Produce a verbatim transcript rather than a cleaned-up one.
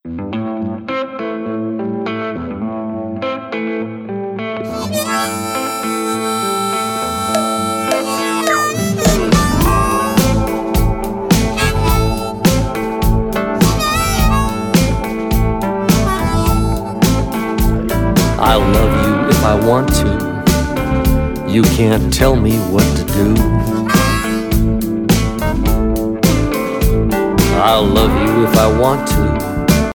I'll love you if I want to. You can't tell me what to do. I'll love you if I want to.